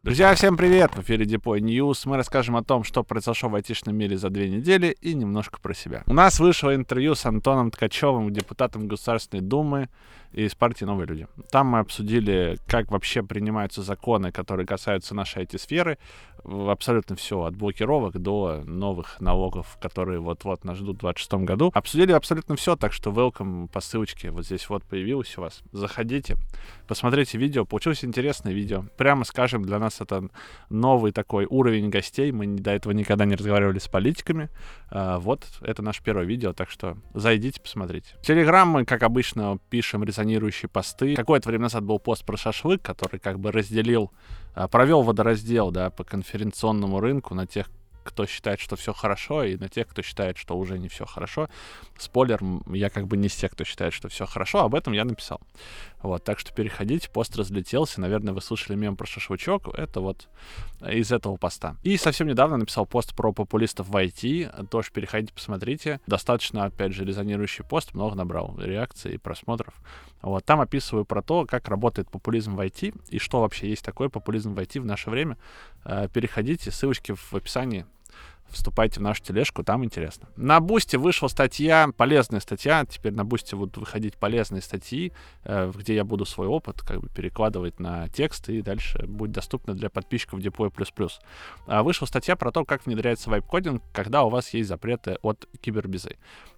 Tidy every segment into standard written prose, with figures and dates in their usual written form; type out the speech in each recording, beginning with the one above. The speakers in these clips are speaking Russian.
Друзья, всем привет! В эфире Deploy News. Мы расскажем о том, что произошло в айтишном мире за 2 недели и немножко про себя. У нас вышло интервью с Антоном Ткачевым, депутатом Государственной Думы из партии «Новые люди». Там мы обсудили, как вообще принимаются законы, которые касаются нашей IT-сферы. Абсолютно все, от блокировок до новых налогов, которые вот-вот нас ждут в 2026 году. Обсудили абсолютно все, так что welcome по ссылочке. Вот здесь вот появилось у вас. Заходите, посмотрите видео. Получилось интересное видео. Прямо скажем, для нас это новый такой уровень гостей. Мы до этого никогда не разговаривали с политиками. Вот, это наше первое видео, так что зайдите, посмотрите. В Телеграм мы, как обычно, пишем резонирующие посты. Какое-то время назад был пост про шашлык, который как бы провел водораздел, да, по конференционному рынку на тех, кто считает, что все хорошо, и на тех, кто считает, что уже не все хорошо. Спойлер, я как бы не из тех, кто считает, что все хорошо, об этом я написал. Вот, так что переходите, пост разлетелся. Наверное, вы слышали мем про шашлычок. Это вот из этого поста. И совсем недавно написал пост про популистов в IT. Тоже переходите, посмотрите. Достаточно, опять же, резонирующий пост. Много набрал реакций и просмотров. Вот, там описываю про то, как работает популизм в IT и что вообще есть такой популизм в IT в наше время. Переходите, ссылочки в описании. Вступайте в нашу тележку, там интересно. На Бусти вышла статья, полезная статья. Теперь на Бусти будут выходить полезные статьи, где я буду свой опыт как бы перекладывать на текст, и дальше будет доступно для подписчиков Deploy++. Вышла статья про то, как внедряется вайп-кодинг, когда у вас есть запреты от кибербезы.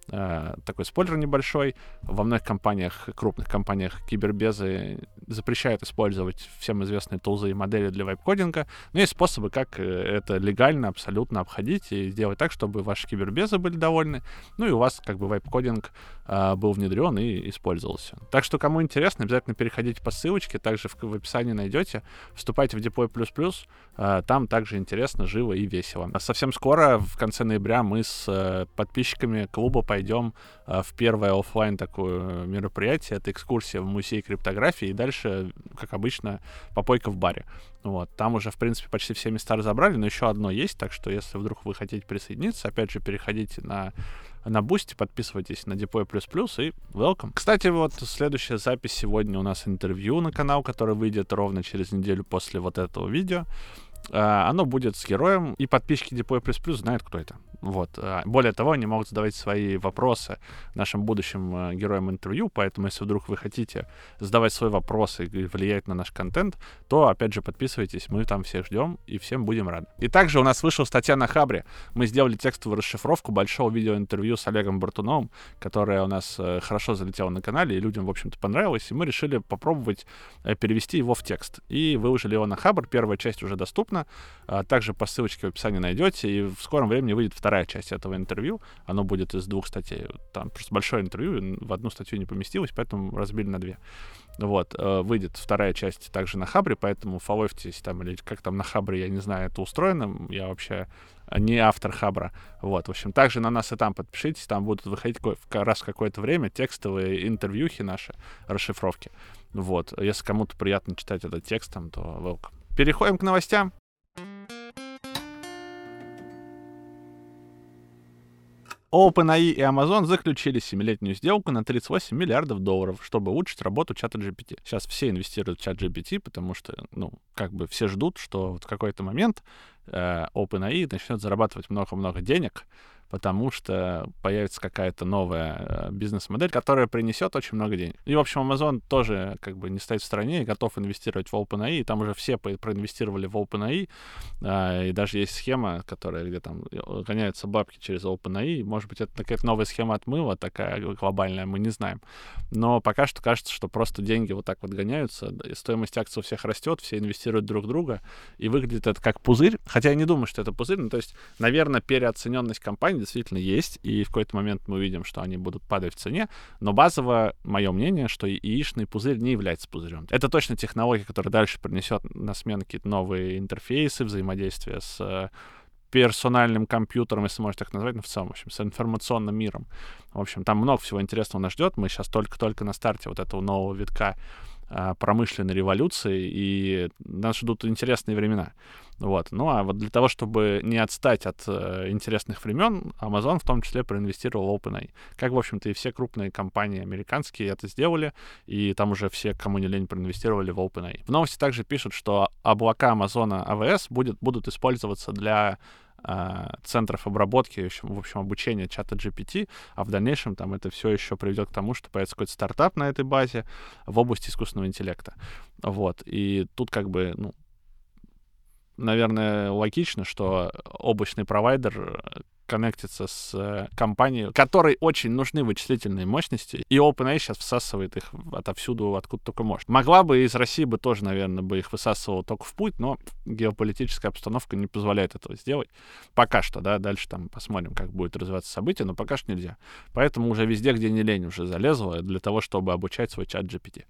Такой спойлер небольшой. Во многих компаниях, крупных компаниях, кибербезы запрещают использовать всем известные тулзы и модели для вайп-кодинга, но есть способы, как это легально абсолютно обходить и сделать так, чтобы ваши кибербезы были довольны, ну и у вас как бы вайп-кодинг был внедрен и использовался. Так что, кому интересно, обязательно переходите по ссылочке, также в описании найдете, вступайте в Deploy++, там также интересно, живо и весело. Совсем скоро, в конце ноября, мы с подписчиками клуба пойдем в первое офлайн такое мероприятие. Это экскурсия в музей криптографии. И дальше, как обычно, попойка в баре. Вот. Там уже, в принципе, почти все места разобрали, но еще одно есть. Так что, если вдруг вы хотите присоединиться, опять же, переходите на Boosty, подписывайтесь на Deploy++ и welcome. Кстати, вот следующая запись сегодня у нас интервью на канал, который выйдет ровно через неделю после вот этого видео. Оно будет с героем, и подписчики Deploy++ знают, кто это. Вот. Более того, они могут задавать свои вопросы нашим будущим героям интервью, поэтому если вдруг вы хотите задавать свои вопросы и влиять на наш контент, то, опять же, подписывайтесь, мы там всех ждем и всем будем рады. И также у нас вышла статья на Хабре. Мы сделали текстовую расшифровку большого видеоинтервью с Олегом Бартуновым, которое у нас хорошо залетело на канале, и людям, в общем-то, понравилось, и мы решили попробовать перевести его в текст. И выложили его на Хабр, первая часть уже доступна, также по ссылочке в описании найдете, и в скором времени выйдет вторая часть этого интервью. Оно будет из 2 статей. Там просто большое интервью, в одну статью не поместилось, поэтому разбили на 2. Вот, выйдет вторая часть также на Хабре, поэтому фолловьтесь там, или как там на Хабре, я не знаю, это устроено, я вообще не автор Хабра. Вот, в общем, также на нас и там подпишитесь, там будут выходить раз в какое-то время текстовые интервьюхи наши, расшифровки. Вот, если кому-то приятно читать этот текстом, то welcome. Переходим к новостям. OpenAI и Amazon заключили 7-летнюю сделку на $38 миллиардов, чтобы улучшить работу чата GPT. Сейчас все инвестируют в чат GPT, потому что, как бы все ждут, что вот в какой-то момент OpenAI начнет зарабатывать много-много денег, потому что появится какая-то новая бизнес-модель, которая принесет очень много денег. И, в общем, Amazon тоже как бы не стоит в стороне и готов инвестировать в OpenAI, и там уже все проинвестировали в OpenAI, и даже есть схема, где там гоняются бабки через OpenAI. Может быть, это какая-то новая схема отмыва, такая глобальная, мы не знаем. Но пока что кажется, что просто деньги вот так вот гоняются, и стоимость акций у всех растет, все инвестируют друг в друга, и выглядит это как пузырь. Хотя я не думаю, что это пузырь, то есть, наверное, переоцененность компании действительно есть, и в какой-то момент мы увидим, что они будут падать в цене, но базово мое мнение, что яичный пузырь не является пузырем. Это точно технология, которая дальше принесет на смену какие-то новые интерфейсы, взаимодействие с персональным компьютером, если можно так назвать, в целом, в общем, с информационным миром. В общем, там много всего интересного нас ждет. Мы сейчас только-только на старте вот этого нового витка промышленной революции, и нас ждут интересные времена. Вот. Ну, а вот для того, чтобы не отстать от интересных времен, Amazon в том числе проинвестировал в OpenAI. Как, в общем-то, и все крупные компании американские это сделали, и там уже все, кому не лень, проинвестировали в OpenAI. В новости также пишут, что облака Amazon AWS будут использоваться для центров обработки, в общем, обучения чата GPT, а в дальнейшем там это все еще приведет к тому, что появится какой-то стартап на этой базе в области искусственного интеллекта. Вот. И тут как бы, ну, наверное, логично, что облачный провайдер коннектится с компанией, которой очень нужны вычислительные мощности, и OpenAI сейчас всасывает их отовсюду, откуда только может. Могла бы из России бы тоже, наверное, бы их высасывала только в путь, но геополитическая обстановка не позволяет этого сделать. Пока что, да, дальше там посмотрим, как будет развиваться событие, но пока что нельзя. Поэтому уже везде, где не лень, уже залезла для того, чтобы обучать свой чат GPT.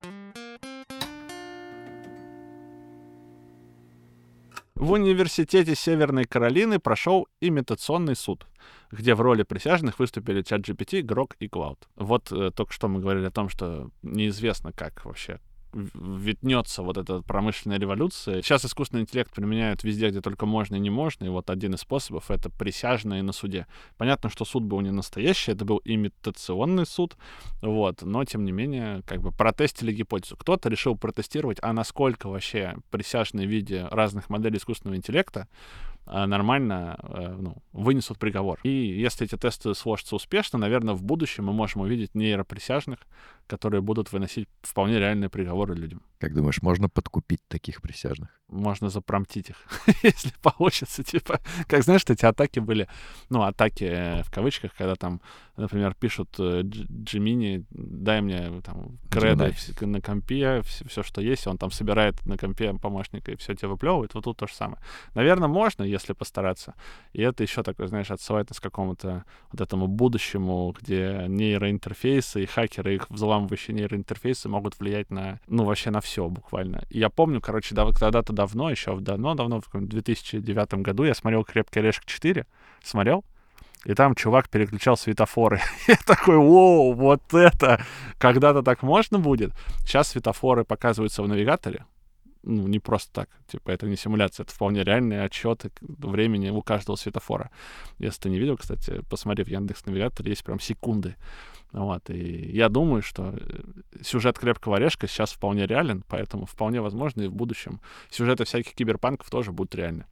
В университете Северной Каролины прошел имитационный суд, где в роли присяжных выступили ChatGPT, Grok и Cloud. Вот только что мы говорили о том, что неизвестно, как вообще ветнется вот эта промышленная революция. Сейчас искусственный интеллект применяют везде, где только можно и не можно, и вот один из способов — это присяжные на суде. Понятно, что суд был не настоящий, это был имитационный суд, вот, но, тем не менее, как бы протестили гипотезу. Кто-то решил протестировать, а насколько вообще присяжные в виде разных моделей искусственного интеллекта нормально вынесут приговор. И если эти тесты сложатся успешно, наверное, в будущем мы можем увидеть нейроприсяжных, которые будут выносить вполне реальные приговоры людям. Как думаешь, можно подкупить таких присяжных? Можно запромптить их, если получится. Типа, как знаешь, эти атаки были, ну, атаки в кавычках, когда там, например, пишут Gemini, дай мне там кредо на компе, все, что есть, он там собирает на компе помощника и все тебе выплевывает. Вот тут то же самое. Наверное, можно, если постараться. И это еще такое, знаешь, отсылает нас к какому-то вот этому будущему, где нейроинтерфейсы и хакеры, их взламывающие нейроинтерфейсы могут влиять на, ну, вообще на все буквально. И я помню, короче, когда-то давно, еще давно, в 2009 году я смотрел «Крепкий орешек 4», смотрел, и там чувак переключал светофоры. Я такой, воу, вот это! Когда-то так можно будет? Сейчас светофоры показываются в навигаторе. Ну, не просто так. Типа, это не симуляция, это вполне реальные отчеты времени у каждого светофора. Если ты не видел, кстати, посмотри в Яндекс.Навигаторе, есть прям секунды. Вот, и я думаю, что сюжет «Крепкого орешка» сейчас вполне реален, поэтому вполне возможно и в будущем сюжеты всяких киберпанков тоже будут реальны.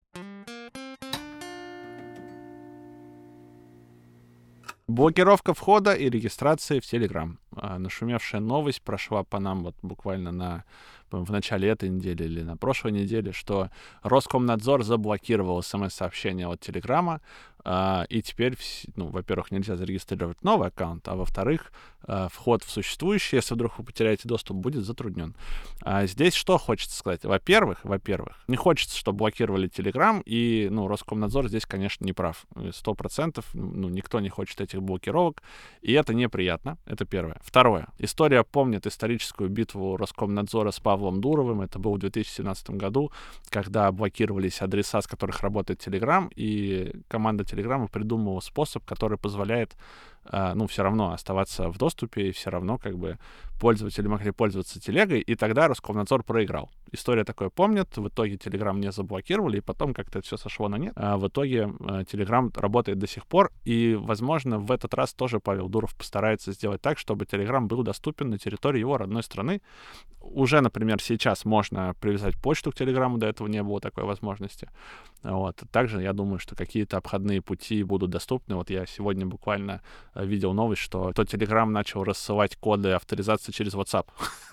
Блокировка входа и регистрации в Telegram. Нашумевшая новость прошла по нам вот буквально в начале этой недели или на прошлой неделе, что Роскомнадзор заблокировал СМС-сообщения от Телеграма, и теперь, ну, во-первых, нельзя зарегистрировать новый аккаунт, а во-вторых, вход в существующий, если вдруг вы потеряете доступ, будет затруднен. Здесь что хочется сказать? Во-первых, не хочется, чтобы блокировали Telegram, и, ну, Роскомнадзор здесь, конечно, не прав. 100%, ну, никто не хочет этих блокировок, и это неприятно, это первое. Второе. История помнит историческую битву Роскомнадзора с Павлом Дуровым, это было в 2017 году, когда блокировались адреса, с которых работает Telegram, и команда Телеграма придумывала способ, который позволяет, ну, все равно оставаться в доступе, и все равно, как бы, пользователи могли пользоваться телегой, и тогда Роскомнадзор проиграл. История такое помнит, в итоге Телеграм не заблокировали, и потом как-то это все сошло на нет. А в итоге Телеграм работает до сих пор, и, возможно, в этот раз тоже Павел Дуров постарается сделать так, чтобы Телеграм был доступен на территории его родной страны. Уже, например, сейчас можно привязать почту к Телеграму, до этого не было такой возможности. Вот. Также я думаю, что какие-то обходные пути будут доступны. Вот я сегодня буквально видел новость, что Telegram начал рассылать коды авторизации через WhatsApp.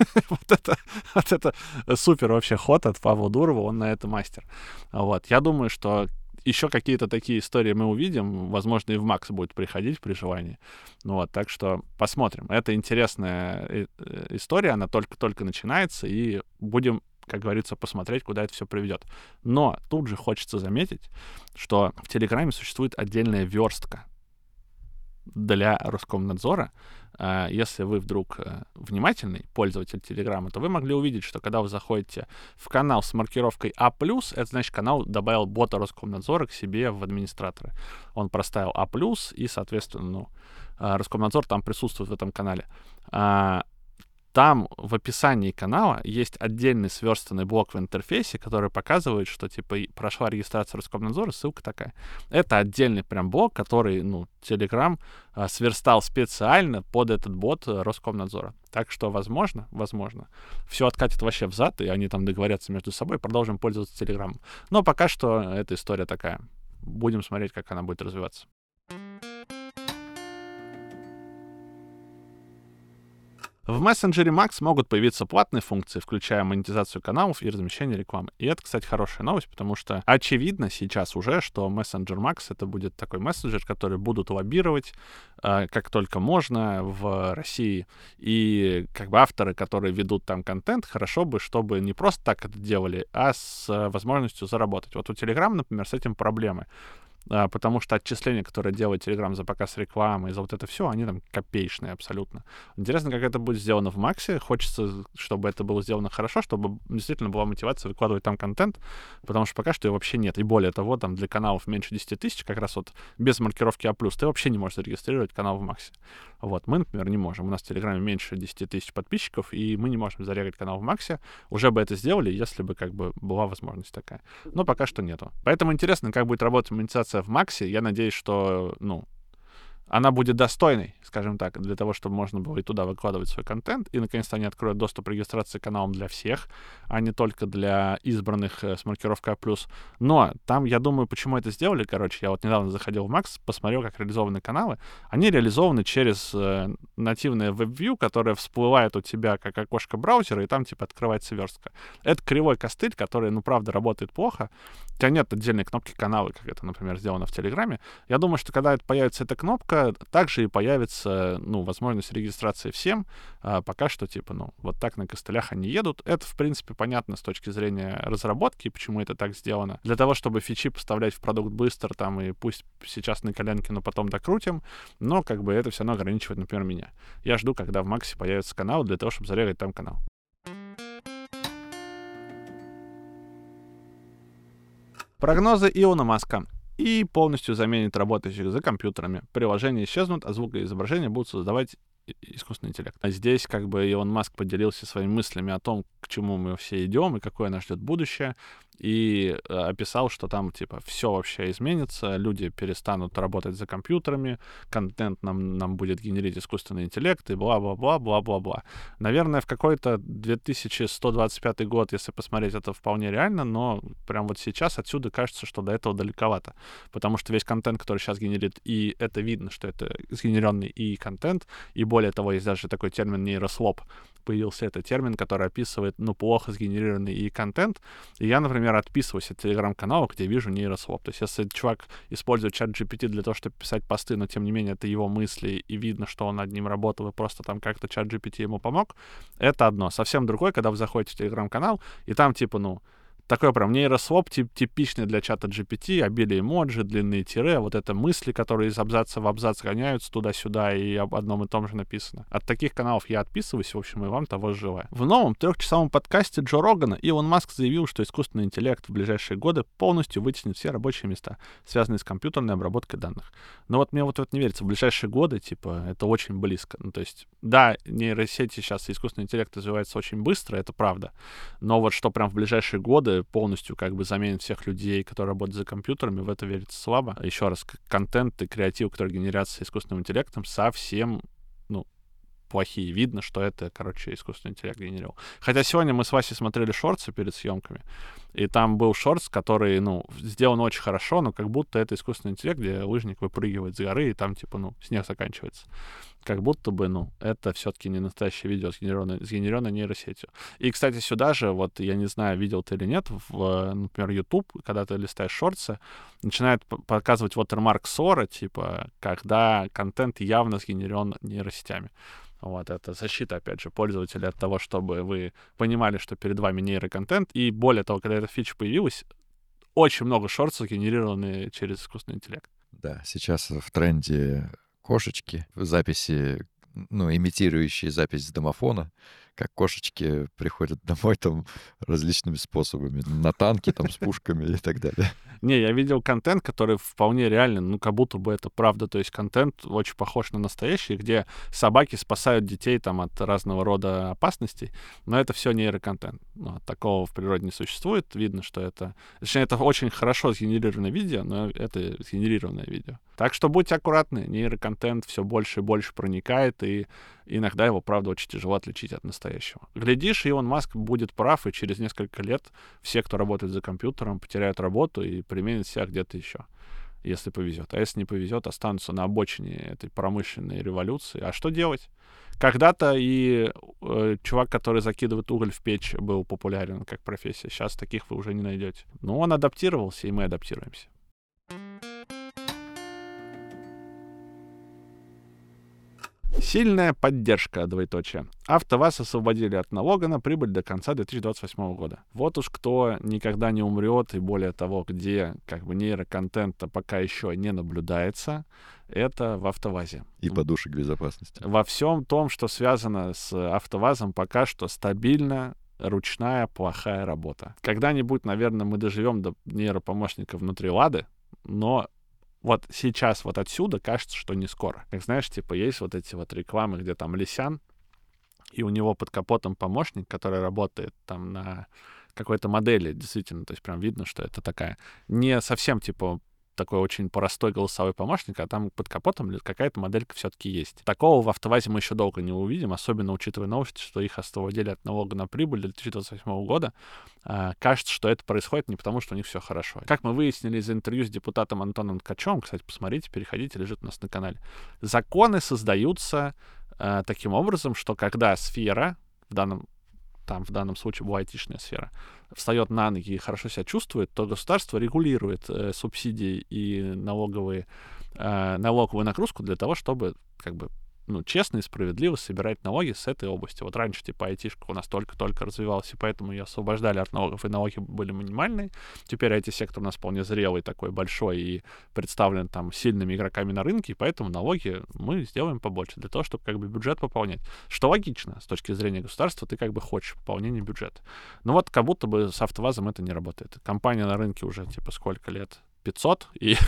Вот это супер вообще ход от Павла Дурова, он на это мастер. Вот. Я думаю, что еще какие-то такие истории мы увидим. Возможно, и в Макс будет приходить при желании. Ну вот, так что посмотрим. Это интересная история, она только-только начинается, и будем, как говорится, посмотреть, куда это все приведет. Но тут же хочется заметить, что в Телеграме существует отдельная верстка для Роскомнадзора. Если вы вдруг внимательный пользователь Телеграма, то вы могли увидеть, что когда вы заходите в канал с маркировкой А+, это значит, канал добавил бота Роскомнадзора к себе в администраторы. Он проставил А+, и, соответственно, Роскомнадзор там присутствует в этом канале. там в описании канала есть отдельный сверстанный блок в интерфейсе, который показывает, что, типа, прошла регистрация Роскомнадзора, ссылка такая. Это отдельный прям блок, который, Telegram сверстал специально под этот бот Роскомнадзора. Так что, возможно, все откатит вообще взад, и они там договорятся между собой, продолжим пользоваться Telegram. Но пока что эта история такая. Будем смотреть, как она будет развиваться. В мессенджере Max могут появиться платные функции, включая монетизацию каналов и размещение рекламы. И это, кстати, хорошая новость, потому что очевидно сейчас уже, что мессенджер Max — это будет такой мессенджер, который будут лоббировать как только можно в России. И как бы авторы, которые ведут там контент, хорошо бы, чтобы не просто так это делали, а с возможностью заработать. Вот у Telegram, например, с этим проблемы. Потому что отчисления, которые делает Telegram за показ рекламы и за вот это все, они там копеечные абсолютно. Интересно, как это будет сделано в Максе. Хочется, чтобы это было сделано хорошо, чтобы действительно была мотивация выкладывать там контент, потому что пока что ее вообще нет. И более того, там для каналов меньше 10 тысяч, как раз вот без маркировки А+, ты вообще не можешь зарегистрировать канал в Максе. Вот, мы, например, не можем. У нас в Телеграме меньше 10 тысяч подписчиков, и мы не можем зарегать канал в Максе. Уже бы это сделали, если бы как бы была возможность такая. Но пока что нету. Поэтому интересно, как будет работать монетизация в Максе. Я надеюсь, что, она будет достойной, скажем так, для того, чтобы можно было и туда выкладывать свой контент. И, наконец-то, они откроют доступ к регистрации каналам для всех, а не только для избранных с маркировкой А+. Но там, я думаю, почему это сделали, я вот недавно заходил в Max, посмотрел, как реализованы каналы. Они реализованы через нативное WebView, которое всплывает у тебя как окошко браузера, и там, типа, открывается верстка. Это кривой костыль, который, правда, работает плохо. У тебя нет отдельной кнопки каналы, как это, например, сделано в Телеграме. Я думаю, что когда появится эта кнопка, также и появится, возможность регистрации всем. Пока что, вот так на костылях они едут. Это, в принципе, понятно с точки зрения разработки, почему это так сделано. Для того, чтобы фичи поставлять в продукт быстро, и пусть сейчас на коленке, но потом докрутим, но, это все равно ограничивает, например, меня. Я жду, когда в Максе появится канал для того, чтобы зарегать там канал. Прогнозы Илона Маска. И полностью заменит работающих за компьютерами. Приложения исчезнут, а звук и изображение будут создавать искусственный интеллект. А здесь Илон Маск поделился своими мыслями о том, к чему мы все идем и какое нас ждет будущее, и описал, что там, все вообще изменится, люди перестанут работать за компьютерами, контент нам будет генерить искусственный интеллект и бла-бла-бла. Наверное, в какой-то 2125 год, если посмотреть, это вполне реально, но прям вот сейчас отсюда кажется, что до этого далековато, потому что весь контент, который сейчас генерит, и это видно, что это сгенеренный и контент, и более того, есть даже такой термин нейрослоп. Появился этот термин, который описывает, плохо сгенерированный и контент. И я, например, отписываюсь от телеграм-канала, где вижу нейрослоп. То есть если чувак использует чат GPT для того, чтобы писать посты, но тем не менее это его мысли, и видно, что он над ним работал, и просто там как-то чат GPT ему помог, это одно. Совсем другое, когда вы заходите в телеграм-канал, и там такой прям нейрослоп типичный для чата GPT, обилие эмоджи, длинные тире, вот это мысли, которые из абзаца в абзац гоняются туда-сюда и об одном и том же написано. От таких каналов я отписываюсь, в общем, и вам того желаю. В новом 3-часовом подкасте Джо Рогана Илон Маск заявил, что искусственный интеллект в ближайшие годы полностью вытеснит все рабочие места, связанные с компьютерной обработкой данных. Но вот мне вот не верится, в ближайшие годы, это очень близко. То есть, да, нейросети сейчас и искусственный интеллект развивается очень быстро, это правда, но вот что прям в ближайшие годы полностью заменит всех людей, которые работают за компьютерами, в это верится слабо. Еще раз, контент и креатив, который генерируется искусственным интеллектом, совсем, плохие. Видно, что это, искусственный интеллект генерировал. Хотя сегодня мы с Васей смотрели шортсы перед съемками, и там был шортс, который, сделан очень хорошо, но как будто это искусственный интеллект, где лыжник выпрыгивает с горы, и там, снег заканчивается. Как будто бы, это все-таки не настоящее видео, сгенерированное нейросетью. И, кстати, сюда же, я не знаю, видел ты или нет, например, YouTube, когда ты листаешь шортсы, начинает показывать watermark SORA, когда контент явно сгенерен нейросетями. Вот, это защита, опять же, пользователя от того, чтобы вы понимали, что перед вами нейроконтент. И более того, когда эта фича появилась, очень много шортсов генерированы через искусственный интеллект. Да, сейчас в тренде кошечки, записи, имитирующие запись с домофона, как кошечки приходят домой там различными способами. На танке, там, с пушками и так далее. Не, я видел контент, который вполне реально, ну, как будто бы это правда. То есть контент очень похож на настоящий, где собаки спасают детей там от разного рода опасностей, но это все нейроконтент. Ну, такого в природе не существует. Видно, что это... Точнее, это очень хорошо сгенерированное видео, но это сгенерированное видео. Так что будьте аккуратны. Нейроконтент все больше и больше проникает, и иногда его, правда, очень тяжело отличить от настоящего. Глядишь, Илон Маск будет прав, и через несколько лет все, кто работает за компьютером, потеряют работу и применят себя где-то еще, если повезет. А если не повезет, останутся на обочине этой промышленной революции. А что делать? Когда-то и чувак, который закидывает уголь в печь, был популярен как профессия. Сейчас таких вы уже не найдете. Но он адаптировался, и мы адаптируемся. Сильная поддержка, двоеточие. АвтоВАЗ освободили от налога на прибыль до конца 2028 года. Вот уж кто никогда не умрет, и более того, где как бы нейроконтента пока еще не наблюдается, это в АвтоВАЗе. И подушек безопасности. Во всем том, что связано с АвтоВАЗом, пока что стабильно ручная плохая работа. Когда-нибудь, наверное, мы доживем до нейропомощника внутри Лады, но вот сейчас вот отсюда кажется, что не скоро. Как знаешь, типа есть вот эти вот рекламы, где там Лисян, и у него под капотом помощник, который работает там на какой-то модели, действительно, то есть прям видно, что это такая не совсем типа такой очень простой голосовой помощник, а там под капотом какая-то моделька все-таки есть. Такого в АвтоВАЗе мы еще долго не увидим, особенно учитывая новости, что их освободили от налога на прибыль до 2028 года. Кажется, что это происходит не потому, что у них все хорошо. Как мы выяснили из интервью с депутатом Антоном Ткачевым, кстати, посмотрите, переходите, лежит у нас на канале, законы создаются таким образом, что когда сфера, в данном случае была айтишная сфера, встает на ноги и хорошо себя чувствует, то государство регулирует субсидии и налоговую нагрузку для того, чтобы как бы честно и справедливо собирать налоги с этой области. Вот раньше, типа, айтишка у нас только-только развивалась, и поэтому ее освобождали от налогов, и налоги были минимальные. Теперь IT-сектор у нас вполне зрелый, такой большой, и представлен там сильными игроками на рынке, и поэтому налоги мы сделаем побольше, для того, чтобы как бы бюджет пополнять. Что логично, с точки зрения государства, ты как бы хочешь пополнения бюджета. Но вот как будто бы с АвтоВАЗом это не работает. Компания на рынке уже, типа, сколько лет? 500,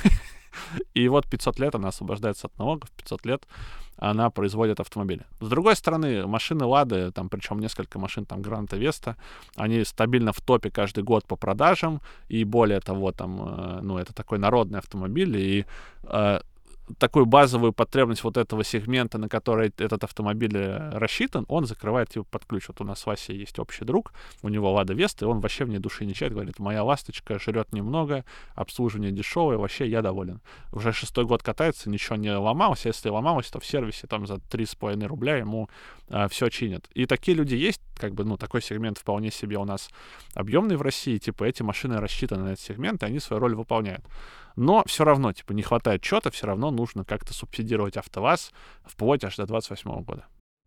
и вот 500 лет она освобождается от налогов, 500 лет она производит автомобили. С другой стороны, машины Лады, там, причем несколько машин, там, Гранта Веста, они стабильно в топе каждый год по продажам, и более того, там, это такой народный автомобиль, и такую базовую потребность вот этого сегмента, на который этот автомобиль рассчитан, он закрывает типа под ключ. Вот у нас с Васей есть общий друг, у него Лада Веста, и он вообще в ней души не чает, говорит, моя ласточка жрет немного, обслуживание дешевое, вообще я доволен. Уже 6-й год катается, ничего не ломалось, если ломалось, то в сервисе там за 3,5 рубля ему все чинят. И такие люди есть, как бы, такой сегмент вполне себе у нас объемный в России, типа эти машины рассчитаны на этот сегмент, и они свою роль выполняют. Но все равно, типа, не хватает чего-то, все равно нужно как-то субсидировать АвтоВАЗ вплоть аж до 2028 года.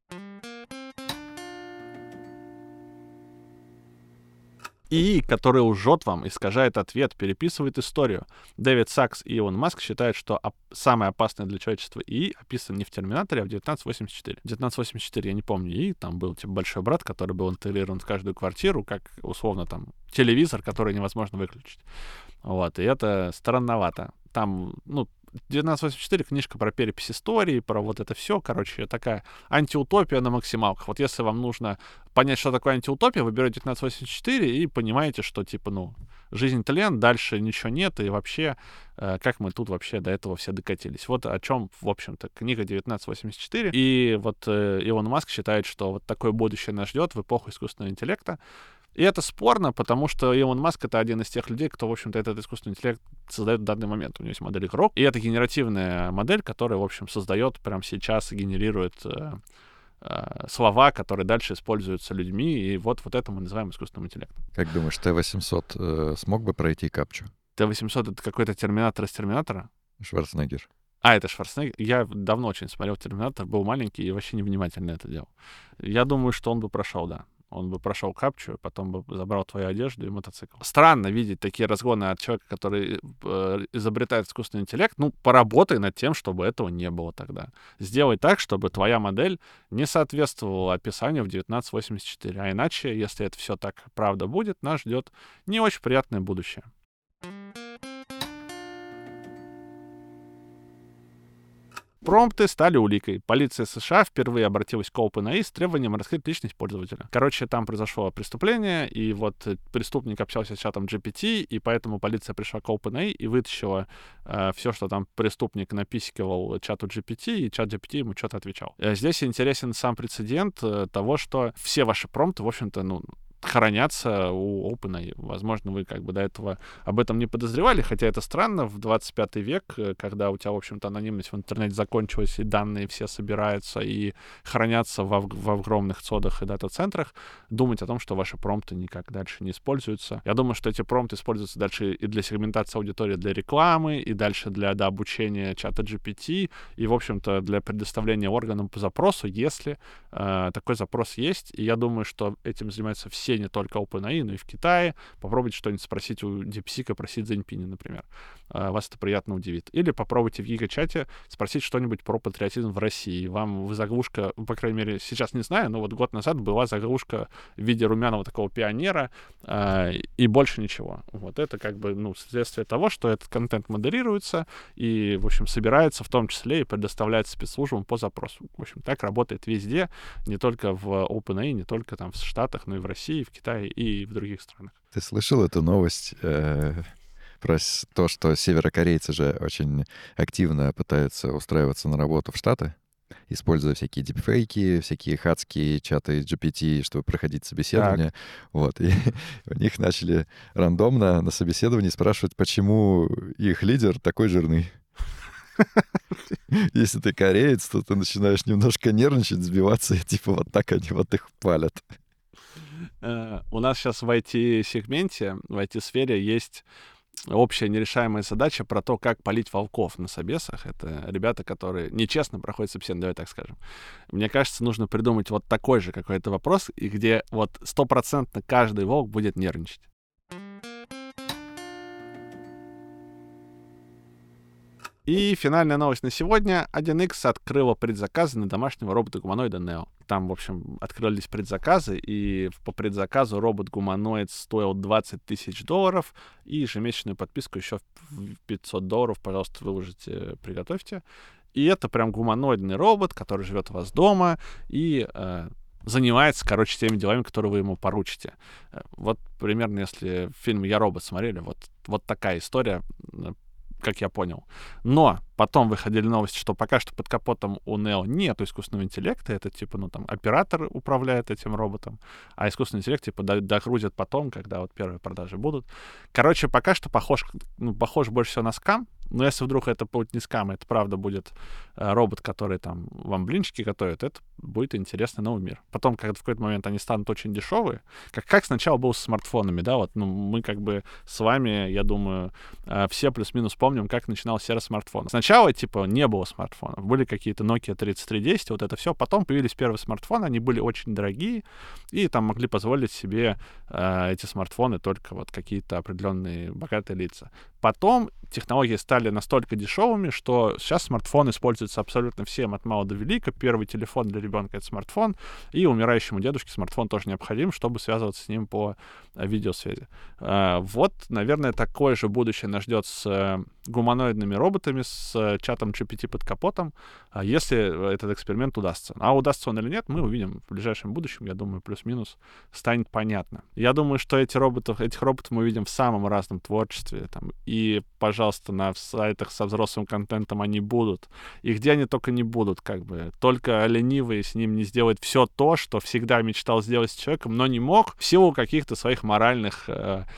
ИИ, который лжет вам, искажает ответ, переписывает историю. Дэвид Сакс и Илон Маск считают, что самое опасное для человечества ИИ описано не в Терминаторе, а в 1984. 1984, я не помню ИИ, там был типа большой брат, который был интегрирован в каждую квартиру, как условно там телевизор, который невозможно выключить. Вот, и это странновато. Там, 1984 книжка про перепись истории, про вот это все, короче, такая антиутопия на максималках. Вот если вам нужно понять, что такое антиутопия, вы берете 1984 и понимаете, что, типа, жизнь тлен, дальше ничего нет, и вообще, как мы тут вообще до этого все докатились. Вот о чем, в общем-то, книга 1984. И вот Илон Маск считает, что вот такое будущее нас ждет в эпоху искусственного интеллекта. И это спорно, потому что Илон Маск — это один из тех людей, кто, в общем-то, этот искусственный интеллект создает в данный момент. У него есть модель Grok, и это генеративная модель, которая, в общем, создает прямо сейчас, генерирует слова, которые дальше используются людьми, и вот это мы называем искусственным интеллектом. Как думаешь, Т-800 смог бы пройти капчу? Т-800 — это какой-то терминатор из Терминатора? Шварценеггер. Это Шварценеггер. Я давно очень смотрел «Терминатор», был маленький и вообще невнимательно это делал. Я думаю, что он бы прошел, да. Он бы прошел капчу, потом бы забрал твою одежду и мотоцикл. Странно видеть такие разгоны от человека, который изобретает искусственный интеллект. Ну, поработай над тем, чтобы этого не было тогда. Сделай так, чтобы твоя модель не соответствовала описанию в 1984. А иначе, если это все так правда будет, нас ждет не очень приятное будущее. Промпты стали уликой. Полиция США впервые обратилась к OpenAI с требованием раскрыть личность пользователя. Короче, там произошло преступление, и вот преступник общался с чатом GPT, и поэтому полиция пришла к OpenAI и вытащила все, что там преступник написикивал чату GPT, и чат GPT ему что-то отвечал. Здесь интересен сам прецедент того, что все ваши промпты, в общем-то, хранятся у OpenAI. Возможно, вы как бы до этого об этом не подозревали, хотя это странно в 25 век, когда у тебя, в общем-то, анонимность в интернете закончилась, и данные все собираются и хранятся в огромных цодах и дата-центрах, думать о том, что ваши промпты никак дальше не используются. Я думаю, что эти промпты используются дальше и для сегментации аудитории, для рекламы, и дальше для обучения чата GPT, и, в общем-то, для предоставления органам по запросу, если такой запрос есть. И я думаю, что этим занимаются все, не только OpenAI, но и в Китае. Попробуйте что-нибудь спросить у DeepSeek, просить Зэньпини, например. Вас это приятно удивит. Или попробуйте в Гигачате спросить что-нибудь про патриотизм в России. Вам заглушка, по крайней мере, сейчас не знаю, но вот год назад была заглушка в виде румяного такого пионера, и больше ничего. Вот это как бы, следствие того, что этот контент модерируется и, в общем, собирается в том числе и предоставляется спецслужбам по запросу. В общем, так работает везде, не только в OpenAI, не только там в Штатах, но и в России, в Китае и в других странах. Ты слышал эту новость про то, что северокорейцы же очень активно пытаются устраиваться на работу в Штаты, используя всякие дипфейки, всякие хацкие чаты GPT, чтобы проходить собеседование. Вот. И у них начали рандомно на собеседовании спрашивать, почему их лидер такой жирный. Если ты кореец, то ты начинаешь немножко нервничать, сбиваться, и типа вот так они вот их палят. У нас сейчас в IT-сегменте, в IT-сфере есть общая нерешаемая задача про то, как полить волков на собесах. Это ребята, которые нечестно проходят собеседование, давай так скажем. Мне кажется, нужно придумать вот такой же какой-то вопрос, и где вот 100% каждый волк будет нервничать. И финальная новость на сегодня. 1X открыла предзаказы на домашнего робота-гуманоида Neo. Там, в общем, открылись предзаказы, и по предзаказу робот-гуманоид стоил $20 тысяч, и ежемесячную подписку еще в $500, пожалуйста, выложите, приготовьте. И это прям гуманоидный робот, который живет у вас дома и занимается, теми делами, которые вы ему поручите. Вот примерно, если фильм «Я робот» смотрели, вот такая история, как я понял. Но потом выходили новости, что пока что под капотом у Neo нет искусственного интеллекта. Это оператор управляет этим роботом, а искусственный интеллект догрузят потом, когда вот первые продажи будут. Пока что похож больше всего на скам. Но если вдруг это будет не скам, это правда будет робот, который там вам блинчики готовит, это будет интересный новый мир. Потом, когда в какой-то момент они станут очень дешевые, как сначала было с смартфонами, да, мы как бы с вами, я думаю, все плюс-минус помним, как начиналась эра смартфонов. Сначала, не было смартфонов. Были какие-то Nokia 3310, вот это все. Потом появились первые смартфоны, они были очень дорогие, и там могли позволить себе эти смартфоны только вот какие-то определенные богатые лица. Потом технологии стали настолько дешевыми, что сейчас смартфон используется абсолютно всем от мала до велика. Первый телефон для ребенка — это смартфон, и умирающему дедушке смартфон тоже необходим, чтобы связываться с ним по видеосвязи. Вот, наверное, такое же будущее нас ждет с гуманоидными роботами, с чатом GPT под капотом, если этот эксперимент удастся. А удастся он или нет, мы увидим в ближайшем будущем, я думаю, плюс-минус станет понятно. Я думаю, что этих роботов мы увидим в самом разном творчестве, и, пожалуйста, на сайтах со взрослым контентом они будут. И где они только не будут, Только ленивый с ним не сделает все то, что всегда мечтал сделать с человеком, но не мог в силу каких-то своих моральных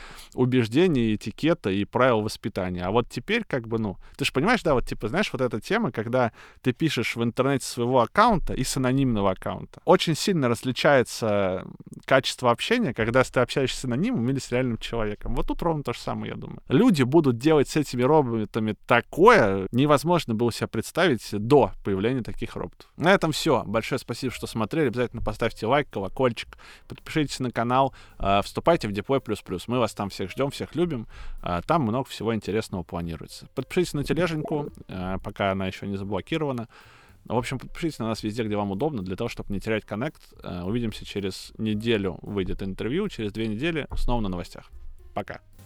убеждений, этикета и правил воспитания. А вот теперь ты же понимаешь, да, знаешь, вот эта тема, когда ты пишешь в интернете своего аккаунта и с анонимного аккаунта. Очень сильно различается качество общения, когда ты общаешься с анонимом или с реальным человеком. Вот тут ровно то же самое, я думаю. Люди будут делать с этими роботами такое, невозможно было себе представить до появления таких роботов. На этом все. Большое спасибо, что смотрели. Обязательно поставьте лайк, колокольчик, подпишитесь на канал, вступайте в Deploy++. Мы вас там всех ждем, всех любим. Там много всего интересного планируется. Подпишитесь на тележеньку, пока она еще не заблокирована. В общем, подпишитесь на нас везде, где вам удобно, для того, чтобы не терять коннект. Увидимся через неделю. Выйдет интервью, через 2 недели снова на новостях. Пока.